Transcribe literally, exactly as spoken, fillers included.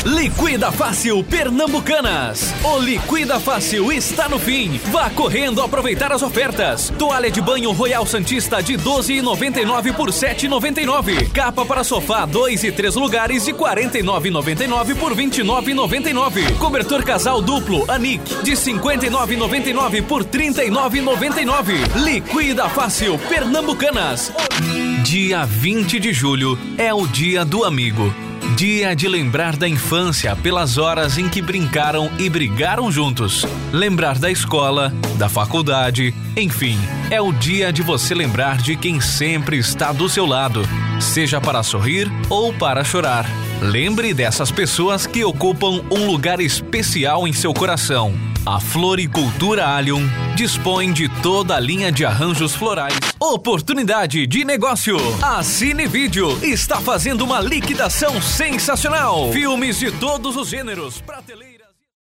Liquida Fácil Pernambucanas. O Liquida Fácil está no fim. Vá correndo aproveitar as ofertas. Toalha de banho Royal Santista de doze reais e noventa e nove centavos por sete reais e noventa e nove centavos. Capa para sofá dois e três lugares de quarenta e nove reais e noventa e nove centavos por vinte e nove reais e noventa e nove centavos. Cobertor casal duplo Anic de cinquenta e nove reais e noventa e nove centavos por trinta e nove reais e noventa e nove centavos. Liquida Fácil Pernambucanas. Dia vinte de julho é o dia do amigo. Dia de lembrar da infância pelas horas em que brincaram e brigaram juntos. Lembrar da escola, da faculdade, enfim, é o dia de você lembrar de quem sempre está do seu lado, seja para sorrir ou para chorar. Lembre dessas pessoas que ocupam um lugar especial em seu coração. A Floricultura Allium dispõe de toda a linha de arranjos florais. Oportunidade de negócio. A Cinevídeo está fazendo uma liquidação sensacional. Filmes de todos os gêneros, prateleira.